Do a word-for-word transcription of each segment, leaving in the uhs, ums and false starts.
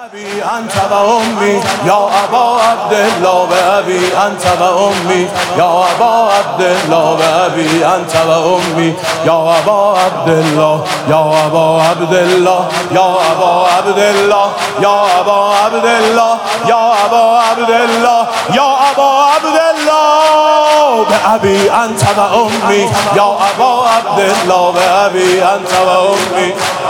أبي أنت وأمي يا أبا عبد الله بأبي أنت وأمي يا أبا عبد الله بأبي أنت وأمي يا أبا عبد الله يا أبا عبد الله يا أبا عبد الله يا أبا عبد الله يا أبا عبد الله يا أبا عبد الله بأبي أنت وأمي يا أبا عبد الله بأبي أنت وأمي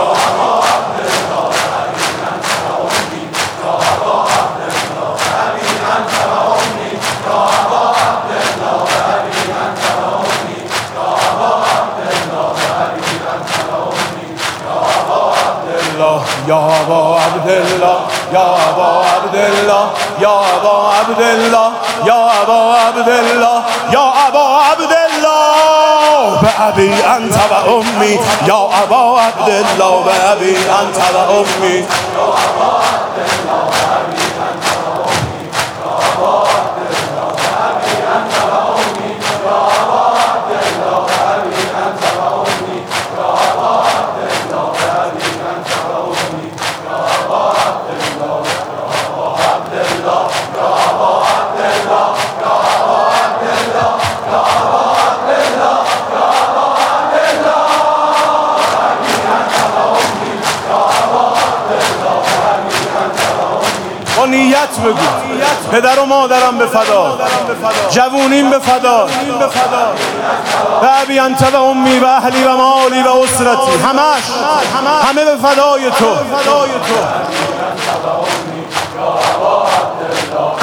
يا أبا عبد الله يا أبا عبد الله يا أبا عبد الله يا أبا عبد الله يا أبا عبد الله بأبي أنت وأمي يا أبا عبد الله بأبي أنت وأمي يا أبا عبد الله بأبي أنت وأمي يا أبا عبد الله بأبي أنت وأمي يا أبا عبد الله بأبي أنت وأمي يا أبا عبد الله بأبي أنت وأمي با نیت بگو پدر و مادرم به فدا جوونیم به فدا به ابی انت و امی و اهلی و مالی و اسرتی همش همه به فدای تو